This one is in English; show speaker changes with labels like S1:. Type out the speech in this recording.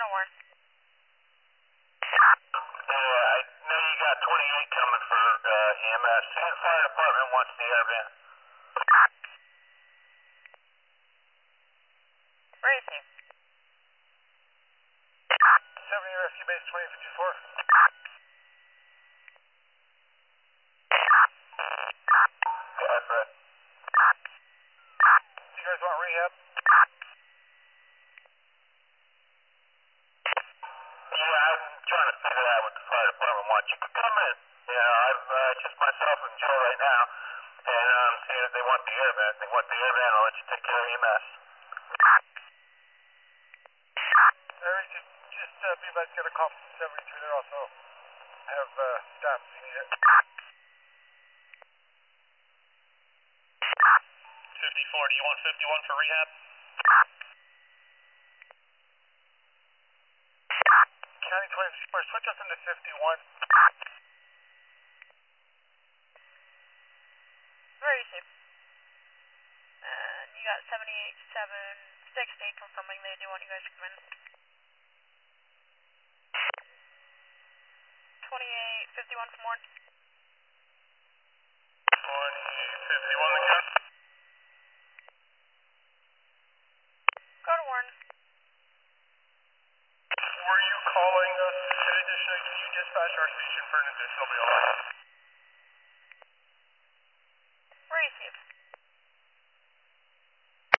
S1: to Warren.
S2: Yeah, I know you got 28 coming for EMS. And fire department wants the air van.
S1: Where is he?
S2: 70 Rescue Base 2054. Yeah, that's right. You guys want rehab? Yeah, I'm trying to figure out what the fire department wants. You can come in. You know, I've just myself and Joe right now, and I'm seeing if they want the air van. If they want the air van, I'll let you take care of EMS. Larry, just be about to get a call from 73. They also have staff if you need it. 54, do you want 51 for rehab? County 24, switch us into 51.
S1: Where is he? And you got 78760 confirming they do want you guys to come in. 2851 from Warren.
S2: 2051 again.
S1: Go to Warren.
S2: Were you calling us additionally? Can you dispatch our station for an additional BLS?